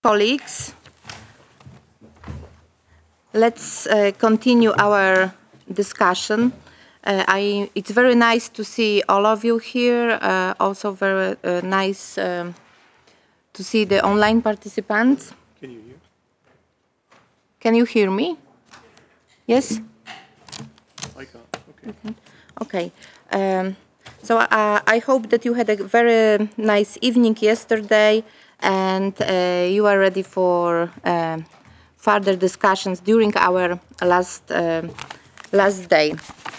Colleagues, let's continue our discussion. It's very nice to see all of you here. Also very nice to see the online participants. Can you hear? Can you hear me? Yes? I can't. Okay. Okay. So I hope that you had a very nice evening yesterday and you are ready for further discussions during our last day.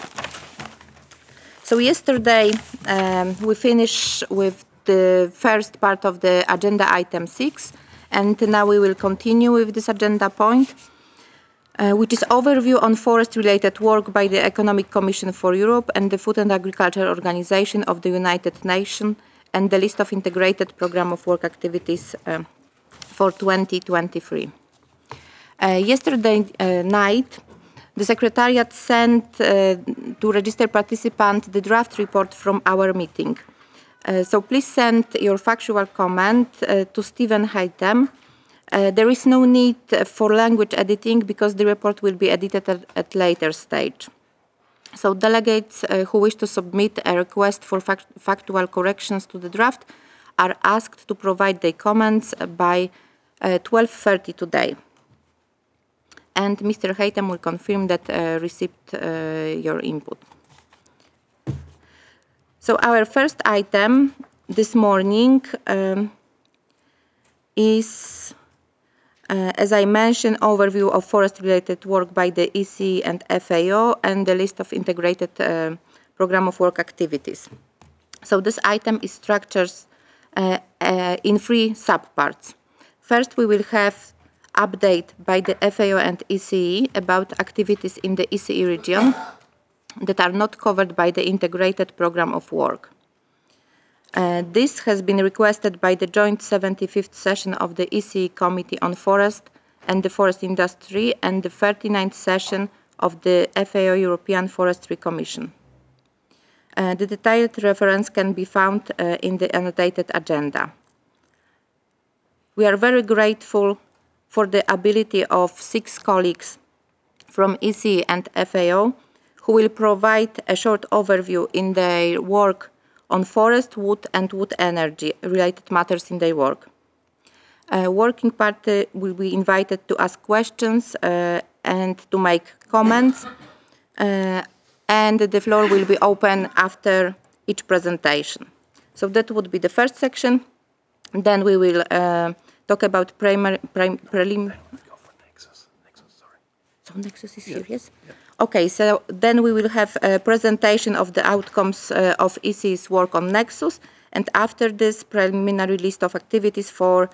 So yesterday we finished with the first part of the agenda item 6, and now we will continue with this agenda point, which is overview on forest-related work by the Economic Commission for Europe and the Food and Agriculture Organization of the United Nations, and the list of integrated program of work activities for 2023. Yesterday night, the Secretariat sent to registered participants the draft report from our meeting. So please send your factual comment to Stephen Haytem. There is no need for language editing because the report will be edited at later stage. So delegates who wish to submit a request for factual corrections to the draft are asked to provide their comments by 12:30 today. And Mr. Haytem will confirm that received your input. So our first item this morning is, as I mentioned, overview of forest-related work by the EC and FAO and the list of integrated program of work activities. So this item is structured in 3 subparts. First, we will have update by the FAO and ECE about activities in the ECE region that are not covered by the integrated program of work. This has been requested by the joint 75th session of the ECE Committee on Forest and the Forest Industry and the 39th session of the FAO European Forestry Commission. The detailed reference can be found in the annotated agenda. We are very grateful for the ability of 6 colleagues from ECE and FAO who will provide a short overview in their work on forest, wood and wood energy related matters in their work. Working party will be invited to ask questions and to make comments, and the floor will be open after each presentation. So that would be the first section. Then we will talk about prelim. Go for Nexus. Nexus, sorry. So Nexus is here, yes? Yeah. Okay, so then we will have a presentation of the outcomes of EC's work on Nexus, and after this, preliminary list of activities for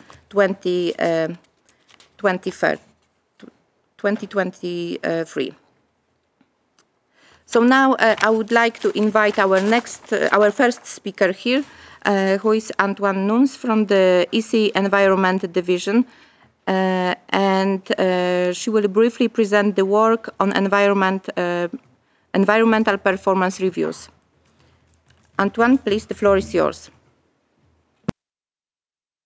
2023. So now I would like to invite our first speaker here, who is Antoine Nuns from the EC Environment Division, and she will briefly present the work on environmental performance reviews. Antoine, please, the floor is yours.